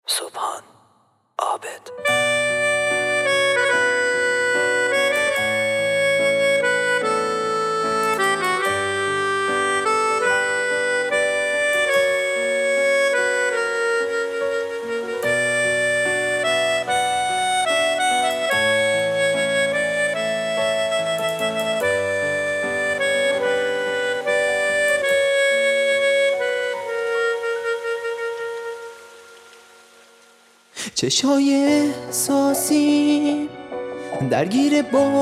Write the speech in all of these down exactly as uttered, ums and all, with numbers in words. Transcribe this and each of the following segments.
سبحان عابد. چشای احساسی درگیر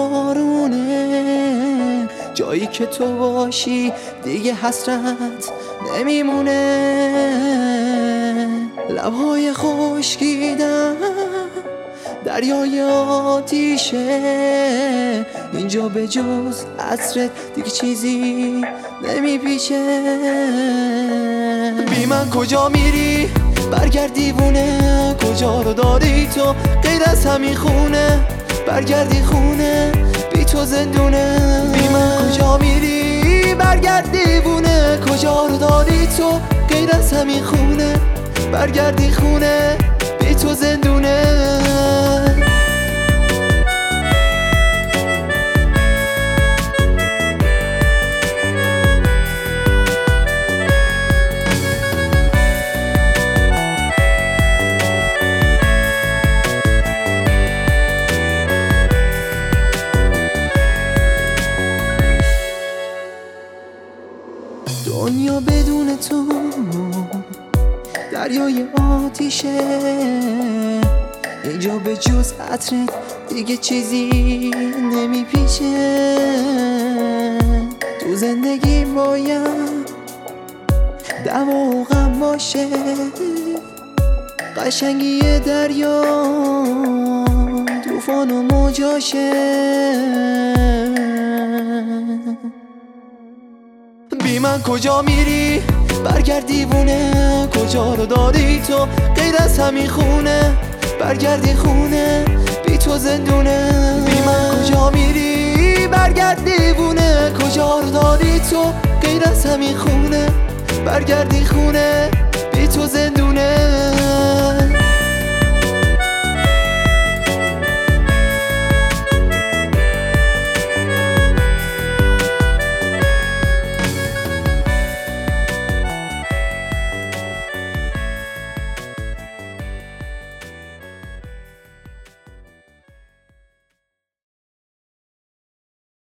بارونه، جایی که تو باشی دیگه حسرت نمیمونه. لبهای خشکیدن دریای آتیشه، اینجا به جز عطرت دیگه چیزی نمیپیچه. بی من کجا میری؟ برگرد دیوونه، کجا رو داری تو غیر از همین خونه؟ برگردی خونه، بی تو زندونه. بی من کجا میری؟ برگرد دیوونه، کجا رو داری تو غیر از همین خونه؟ برگردی خونه، بی تو زندونه. دنیا بدون تو دریای آتیشه، اینجا به جز عطرت دیگه چیزی نمیپیچه. تو زندگی باید دعوا و غم باشه، قشنگی دریا طوفان و موجاشه. بی من کجا میری؟ برگرد دیوونه، کجا رو داری تو غیر از همین خونه؟ برگردی خونه، بی تو زندونه. بی من کجا میری؟ برگرد دیوونه، کجا رو داری تو غیر از همین خونه؟ برگردی خونه، بی تو زندونه.